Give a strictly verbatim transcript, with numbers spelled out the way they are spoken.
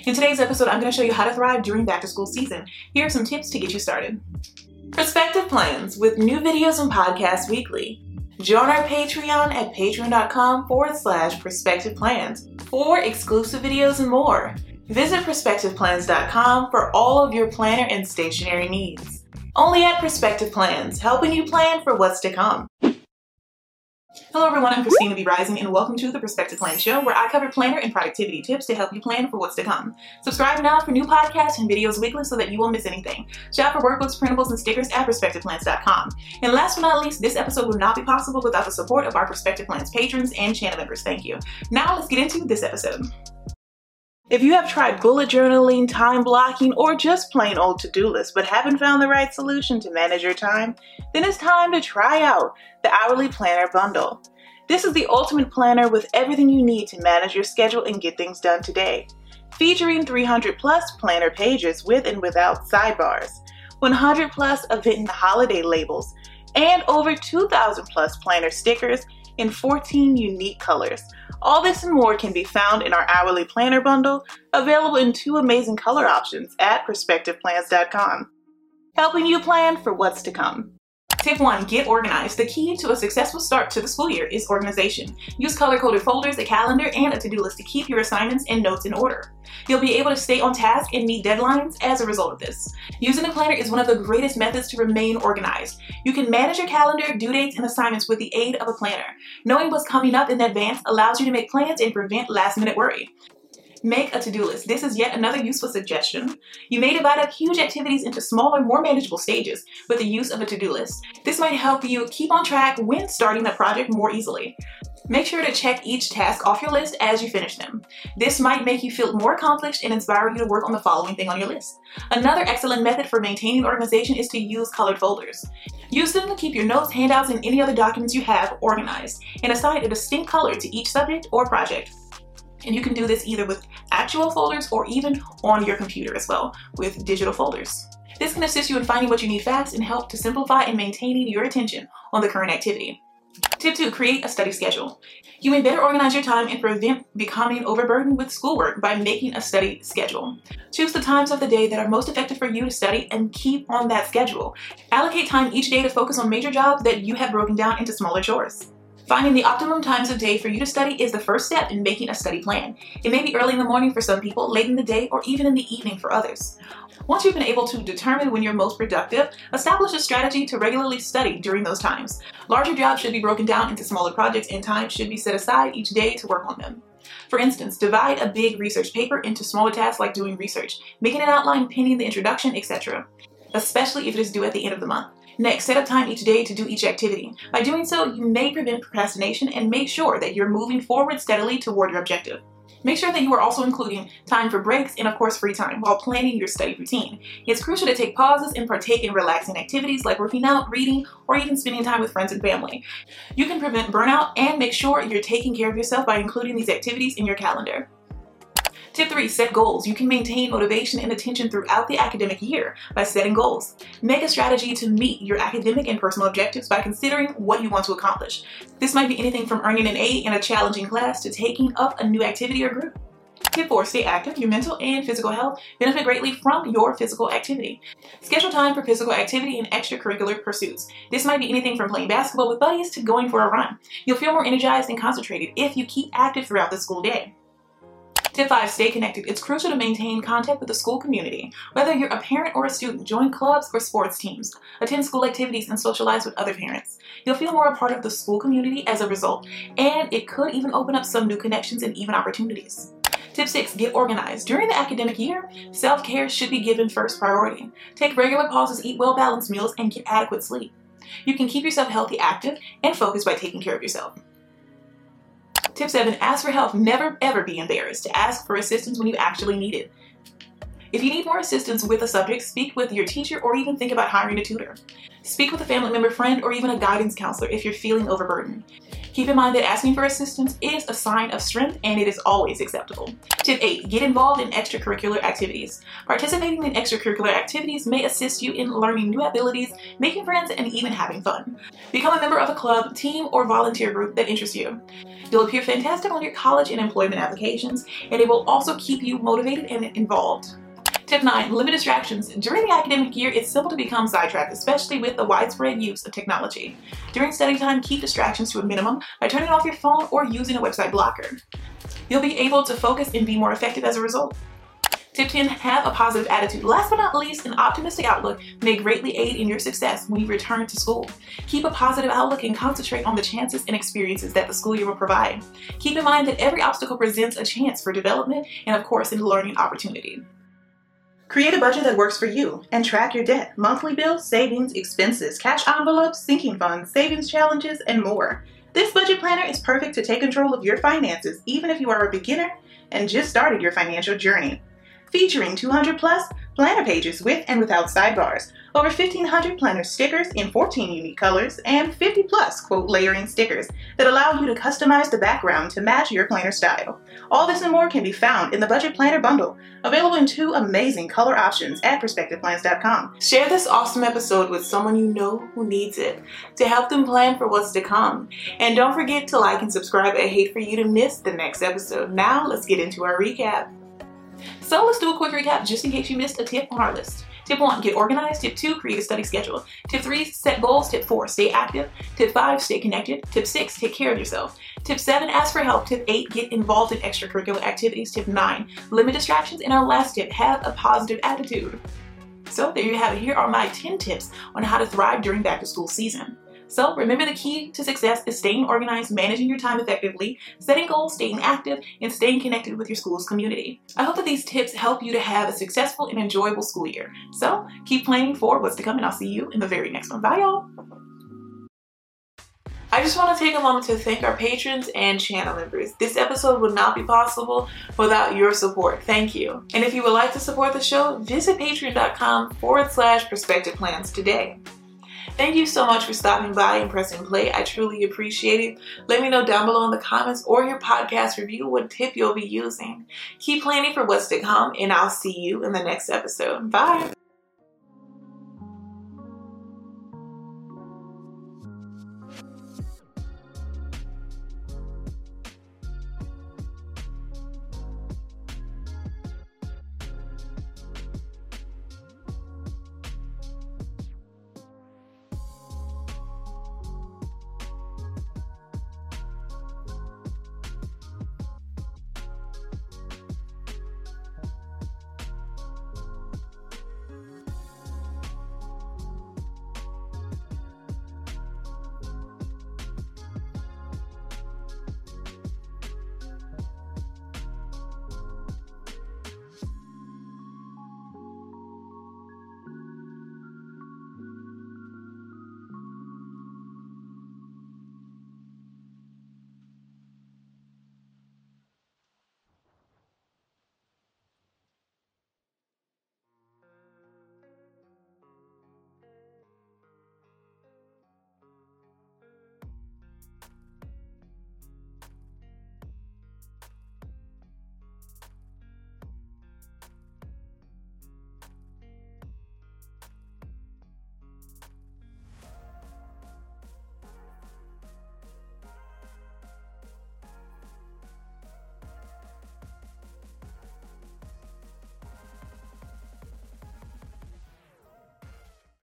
In today's episode, I'm going to show you how to thrive during back to school season. Here are some tips to get you started. Perspective Plans with new videos and podcasts weekly. Join our Patreon at patreon.com forward slash perspective plans for exclusive videos and more. Visit perspective plans dot com for all of your planner and stationery needs. Only at Perspective Plans, helping you plan for what's to come. Hello everyone, I'm Christina B. Rising and welcome to the Perspective Plan Show, where I cover planner and productivity tips to help you plan for what's to come. Subscribe now for new podcasts and videos weekly so that you won't miss anything. Shop for workbooks, printables, and stickers at perspective plans dot com. And last but not least, this episode would not be possible without the support of our Perspective Plans patrons and channel members. Thank you. Now let's get into this episode. If you have tried bullet journaling, time blocking, or just plain old to-do lists but haven't found the right solution to manage your time, then it's time to try out the Hourly Planner Bundle. This is the ultimate planner with everything you need to manage your schedule and get things done today. Featuring three hundred plus planner pages with and without sidebars, one hundred plus event and holiday labels, and over two thousand plus planner stickers in fourteen unique colors. All this and more can be found in our Hourly Planner Bundle, available in two amazing color options at perspective plans dot com. Helping you plan for what's to come. Tip one, get organized. The key to a successful start to the school year is organization. Use color-coded folders, a calendar, and a to-do list to keep your assignments and notes in order. You'll be able to stay on task and meet deadlines as a result of this. Using a planner is one of the greatest methods to remain organized. You can manage your calendar, due dates, and assignments with the aid of a planner. Knowing what's coming up in advance allows you to make plans and prevent last-minute worry. Make a to-do list. This is yet another useful suggestion. You may divide up huge activities into smaller, more manageable stages with the use of a to-do list. This might help you keep on track when starting a project more easily. Make sure to check each task off your list as you finish them. This might make you feel more accomplished and inspire you to work on the following thing on your list. Another excellent method for maintaining organization is to use colored folders. Use them to keep your notes, handouts, and any other documents you have organized, and assign a distinct color to each subject or project. And you can do this either with actual folders or even on your computer as well with digital folders. This can assist you in finding what you need fast and help to simplify and maintaining your attention on the current activity. Tip two, create a study schedule. You may better organize your time and prevent becoming overburdened with schoolwork by making a study schedule. Choose the times of the day that are most effective for you to study and keep on that schedule. Allocate time each day to focus on major jobs that you have broken down into smaller chores. Finding the optimum times of day for you to study is the first step in making a study plan. It may be early in the morning for some people, late in the day, or even in the evening for others. Once you've been able to determine when you're most productive, establish a strategy to regularly study during those times. Larger jobs should be broken down into smaller projects and time should be set aside each day to work on them. For instance, divide a big research paper into smaller tasks like doing research, making an outline, penning the introduction, et cetera, especially if it is due at the end of the month. Next, set up time each day to do each activity. By doing so, you may prevent procrastination and make sure that you're moving forward steadily toward your objective. Make sure that you are also including time for breaks and of course free time while planning your study routine. It's crucial to take pauses and partake in relaxing activities like working out, reading, or even spending time with friends and family. You can prevent burnout and make sure you're taking care of yourself by including these activities in your calendar. Tip three, set goals. You can maintain motivation and attention throughout the academic year by setting goals. Make a strategy to meet your academic and personal objectives by considering what you want to accomplish. This might be anything from earning an A in a challenging class to taking up a new activity or group. Tip four, stay active. Your mental and physical health benefit greatly from your physical activity. Schedule time for physical activity and extracurricular pursuits. This might be anything from playing basketball with buddies to going for a run. You'll feel more energized and concentrated if you keep active throughout the school day. Tip five, stay connected. It's crucial to maintain contact with the school community. Whether you're a parent or a student, join clubs or sports teams, attend school activities, and socialize with other parents. You'll feel more a part of the school community as a result, and it could even open up some new connections and even opportunities. Tip six, get organized. During the academic year, self-care should be given first priority. Take regular pauses, eat well-balanced meals, and get adequate sleep. You can keep yourself healthy, active, and focused by taking care of yourself. Tip seven, ask for help. Never ever be embarrassed to ask for assistance when you actually need it. If you need more assistance with a subject, speak with your teacher or even think about hiring a tutor. Speak with a family member, friend, or even a guidance counselor if you're feeling overburdened. Keep in mind that asking for assistance is a sign of strength and it is always acceptable. Tip eight, get involved in extracurricular activities. Participating in extracurricular activities may assist you in learning new abilities, making friends, and even having fun. Become a member of a club, team, or volunteer group that interests you. You'll appear fantastic on your college and employment applications, and it will also keep you motivated and involved. Tip nine, limit distractions. During the academic year, it's simple to become sidetracked, especially with the widespread use of technology. During study time, keep distractions to a minimum by turning off your phone or using a website blocker. You'll be able to focus and be more effective as a result. Tip ten, have a positive attitude. Last but not least, an optimistic outlook may greatly aid in your success when you return to school. Keep a positive outlook and concentrate on the chances and experiences that the school year will provide. Keep in mind that every obstacle presents a chance for development and, of course, a learning opportunity. Create a budget that works for you and track your debt, monthly bills, savings, expenses, cash envelopes, sinking funds, savings challenges, and more. This budget planner is perfect to take control of your finances, even if you are a beginner and just started your financial journey. Featuring two hundred plus planner pages with and without sidebars, over fifteen hundred planner stickers in fourteen unique colors, and fifty plus quote layering stickers that allow you to customize the background to match your planner style. All this and more can be found in the Budget Planner Bundle, available in two amazing color options at perspective plans dot com. Share this awesome episode with someone you know who needs it to help them plan for what's to come. And don't forget to like and subscribe. I hate for you to miss the next episode. Now let's get into our recap. So let's do a quick recap just in case you missed a tip on our list. Tip one, get organized. Tip two, create a study schedule. Tip three, set goals. Tip four, stay active. Tip five, stay connected. Tip six, take care of yourself. Tip seven, ask for help. Tip eight, get involved in extracurricular activities. Tip nine, limit distractions. And our last tip, have a positive attitude. So there you have it. Here are my ten tips on how to thrive during back to school season. So remember, the key to success is staying organized, managing your time effectively, setting goals, staying active, and staying connected with your school's community. I hope that these tips help you to have a successful and enjoyable school year. So keep planning for what's to come, and I'll see you in the very next one. Bye, y'all. I just want to take a moment to thank our patrons and channel members. This episode would not be possible without your support. Thank you. And if you would like to support the show, visit patreon.com forward slash perspective plans today. Thank you so much for stopping by and pressing play. I truly appreciate it. Let me know down below in the comments or your podcast review what tip you'll be using. Keep planning for what's to come, and I'll see you in the next episode. Bye.